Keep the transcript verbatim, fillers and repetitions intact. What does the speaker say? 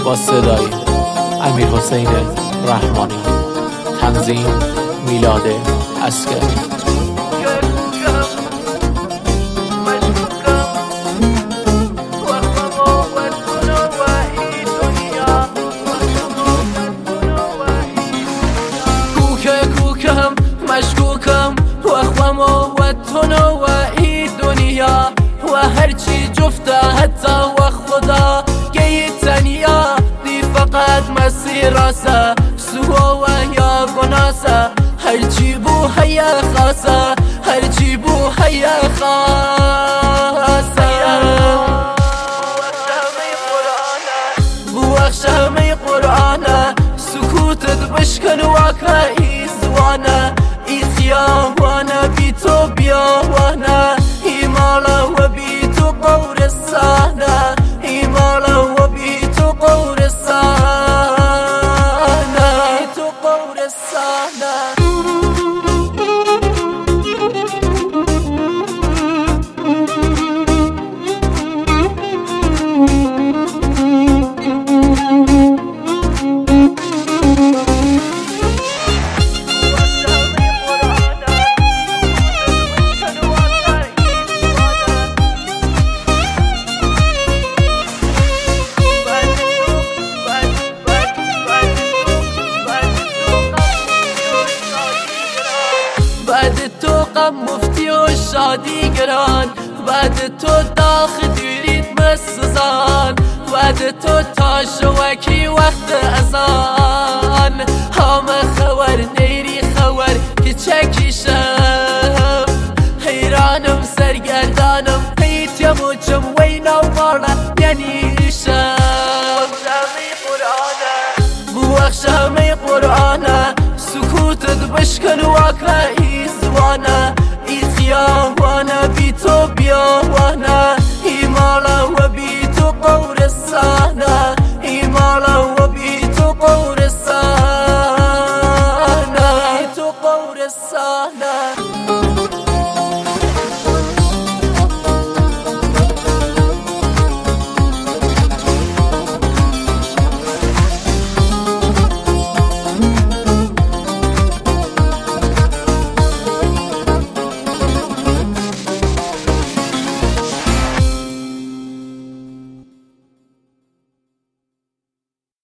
با صدای امیرحسین رحمانی، تنظیم میلاد عسکری. مشکوکم و خوام و تونو و ای دنیا و هرچی جفته حتی و خدا گی تنیا دی فقط مسیر راسه سوا و یا گناسه هرچی بو هیا خاصه هرچی بو هیا خاصه بو اخشامي قرآنه سکوتت بشکن واقعی زوانه يا وانا بيتو بيا وانا إيمالا وبيتو قور السانا إيمالا وبيتو قور السانا بيتو قور السانا بعد تو غم مفتی و شادی گران بعد تو داخ دیرید مسزان بعد تو تاش وکی وقت ازان هم خور نیری خور که چکیشم حیرانم سرگردانم پیتیم و چم وینا مارا یعنی ایشم بو اخشامي قرآنه سکوتت بشکن واقعی زوانه ای خیام وانا بیتو بیا وانا ایمالا و بیتو قور السانا ایمالا و بیتو قور السانا بیتو قور السانا